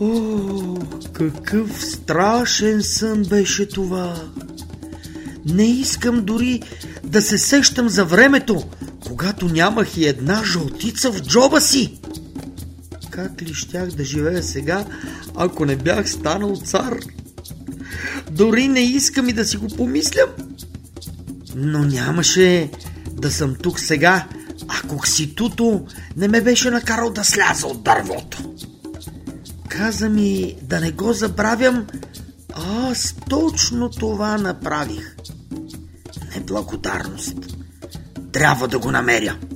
О, какъв страшен сън беше това! Не искам дори да се сещам за времето, когато нямах и една жълтица в джоба си. Как ли щях да живея сега, ако не бях станал цар? Дори не искам и да си го помислям. Но нямаше да съм тук сега, ако Кситуто не ме беше накарал да сляза от дървото. Каза ми да не го забравям, а аз точно това направих. Неблагодарност. Трябва да го намеря.